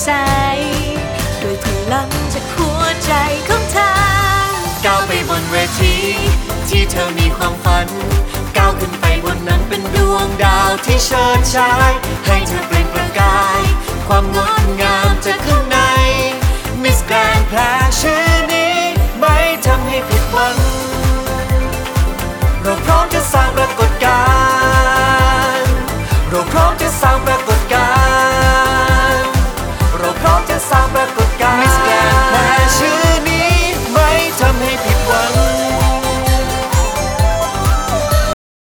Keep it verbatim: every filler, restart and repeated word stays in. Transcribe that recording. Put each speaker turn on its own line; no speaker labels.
ใสด้วยพลังจากหัวใจของเธอก้าวไปบนเวทีที่เธอมีความฝันก้าวขึ้นไปบนนั้นเป็นดวงดาวที่เชิดฉายให้เธอเปล่งประกายความงดงามจากข้างใน Miss Grand แพร่ชื่อนี้ไม่ทำให้ผิดหวังเราพร้อมจะสร้างปรากฏการณ์เราพร้อมจะสร้างปรากฏ